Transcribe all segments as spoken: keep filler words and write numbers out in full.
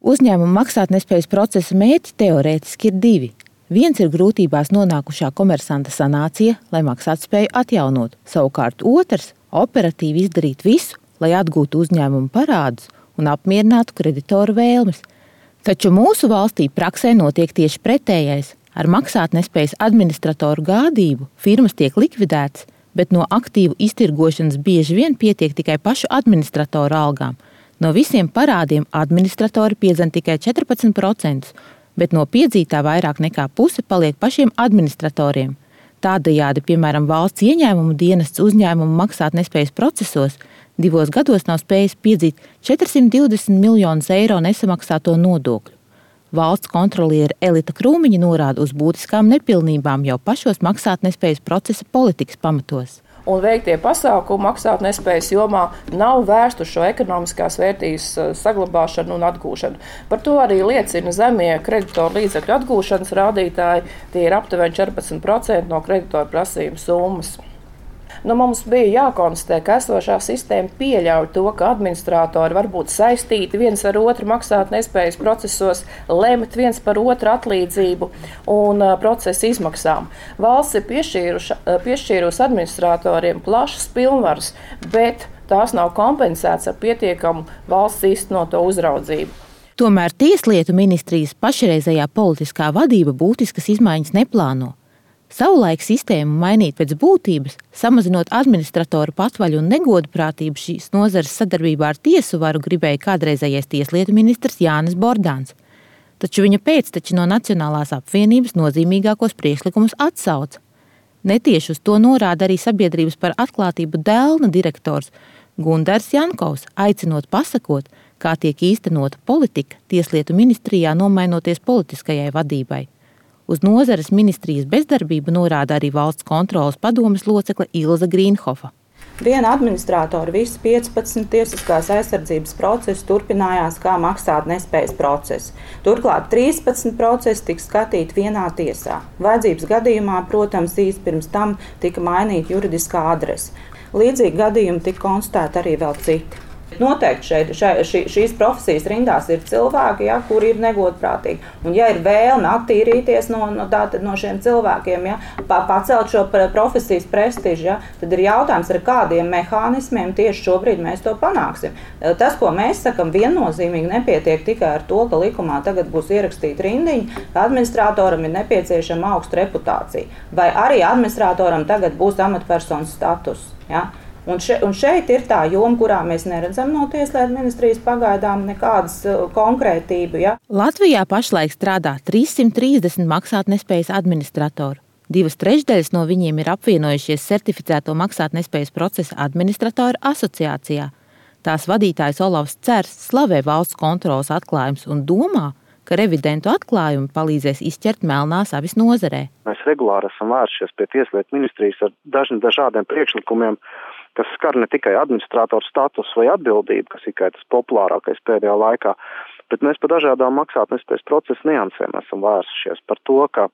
Uzņēmuma maksātnespējas procesa mērķi teorētiski ir divi. Viens ir grūtībās nonākušā komersanta sanācija, lai maksātspēju atjaunot. Savukārt otrs – operatīvi izdarīt visu, lai atgūtu uzņēmumu parādus un apmierinātu kreditoru vēlmes. Taču mūsu valstī praksē notiek tieši pretējais. Ar maksātnespējas administratoru gādību firmas tiek likvidētas, bet no aktīvu iztirgošanas bieži vien pietiek tikai pašu administratoru algām. No visiem parādiem administratori piedzen tikai četrpadsmit procentus, bet no piedzītā vairāk nekā puse paliek pašiem administratoriem. Tādējādi, piemēram, valsts ieņēmumu dienests uzņēmumu maksātnespējas procesos divos gados nav spējis piedzīt četrsimt divdesmit miljonus eiro nesamaksāto nodokļu. Valsts kontroliere Elita Krūmiņa norāda uz būtiskām nepilnībām jau pašos maksātnespējas procesa politikas pamatos. Un veiktie pasākumi maksātnespējas jomā nav vērsti uz šo ekonomiskās vērtības saglabāšanu un atgūšanu. Par to arī liecina zemie kreditoru līdzekļu atgūšanas rādītāji. Tie ir aptuveni četrpadsmit procenti no kreditoru prasījuma summas. Nu, mums bija jākonstatē, ka esošā sistēma pieļauj to, ka administratori var būt saistīti viens ar otru maksātnespējas procesos, lemt viens par otru atlīdzību un uh, procesa izmaksām. Valsts ir piešķīrusi administratoriem plašas pilnvaras, bet tās nav kompensētas ar pietiekamu valsts īstenoto uzraudzību. Tomēr Tieslietu ministrijas pašreizējā politiskā vadība būtiskas izmaiņas neplāno. Savulaik sistēmu mainīt pēc būtības, samazinot administratoru patvaļu un negodprātību šīs nozares sadarbībā ar tiesu varu gribēja kādreizējais Tieslietu ministrs Jānis Bordāns. Taču viņa pēcteči no Nacionālās apvienības nozīmīgākos priekšlikumus atsauca. Netieši uz to norāda arī sabiedrības par atklātību dēlna direktors Gundars Jankovs, aicinot pasakot, kā tiek īstenota politika Tieslietu ministrijā nomainoties politiskajai vadībai. Uz nozares ministrijas bezdarbību norāda arī valsts kontroles padomes locekle Ilza Grīnhofa. Viena administratora visi piecpadsmit tiesiskās aizsardzības procesi turpinājās kā maksātnespējas procesi. Turklāt trīspadsmit procesi tika skatīti vienā tiesā. Vajadzības gadījumā, protams, īsti pirms tam tika mainīta juridiskā adrese. Līdzīgi gadījumi tika konstatēti arī vēl citi. Noteikti šeit, šai, šīs profesijas rindās ir cilvēki, ja, kuri ir negodprātīgi. Un ja ir vēlme attīrīties no, no, tātad, no šiem cilvēkiem, ja, pacelt šo profesijas prestižu, ja, tad ir jautājums, ar kādiem mehānismiem tieši šobrīd mēs to panāksim. Tas, ko mēs sakam, viennozīmīgi nepietiek tikai ar to, ka likumā tagad būs ierakstīta rindiņa, ka administratoram ir nepieciešama augsta reputācija. Vai arī administratoram tagad būs amatpersonas status. Ja. Un, še, un šeit ir tā joma, kurā mēs neredzam no Tieslietu ministrijas pagaidām nekādas uh, konkrētību. Ja? Latvijā pašlaik strādā trīssimt trīsdesmit maksātnespējas administratoru. Divas trešdaļas no viņiem ir apvienojušies certificēto maksātnespējas procesa administratoru asociācijā. Tās vadītājs Olavs Cers slavē valsts kontroles atklājumus un domā, ka revidentu atklājumi palīdzēs izķert melnās avis nozarē. Mēs regulāri esam vēršies pie Tieslietu ministrijas ar dažni dažādiem priekšlikumiem, kas skar ne tikai administratoru status vai atbildību, kas ir tas populārākais pēdējā laikā, bet mēs par dažādām maksātnespējas procesu niansēm esam vērsušies par to, ka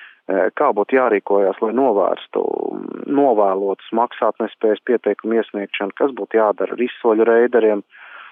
kā būtu jārīkojās, lai novērstu novēlotas maksātnespējas pieteikumu iesniegšanu, kas būtu jādara ar izsoļu reideriem,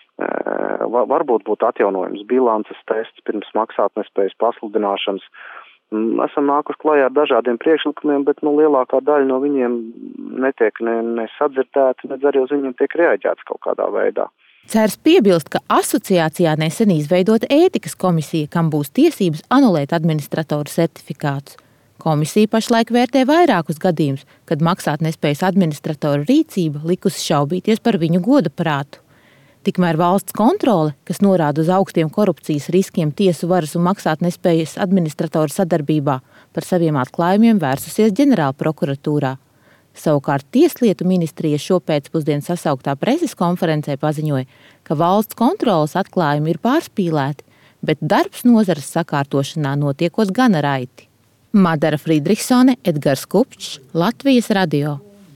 varbūt būtu atjaunojums bilances tests pirms maksātnespējas pasludināšanas. Esam nākuši klajā ar dažādiem priekšlikumiem, bet nu, lielākā daļa no viņiem netiek ne, ne sadzirdēti, ne arī uz viņiem tiek reaģēts kaut kādā veidā. Cers piebilst, ka asociācijā nesen izveidota ētikas komisija, kam būs tiesības anulēt administratoru certifikātus. Komisija pašlaik vērtē vairākus gadījumus, kad maksātnespējas administratoru rīcība likusi šaubīties par viņu godaprātu. Tikmēr valsts kontrole, kas norāda uz augstiem korupcijas riskiem tiesu varas un maksātnespējas administratoru sadarbībā, par saviem atklājumiem vērsusies ģenerāla prokuratūrā. Savukārt Tieslietu ministrija šopēcpusdien sasauktā preses konferencē paziņoja, ka valsts kontroles atklājumi ir pārspīlēti, bet darbs nozares sakārtošanā notiekos gana raiti. Madara Friedrichsone, Edgars Kupčs, Latvijas radio.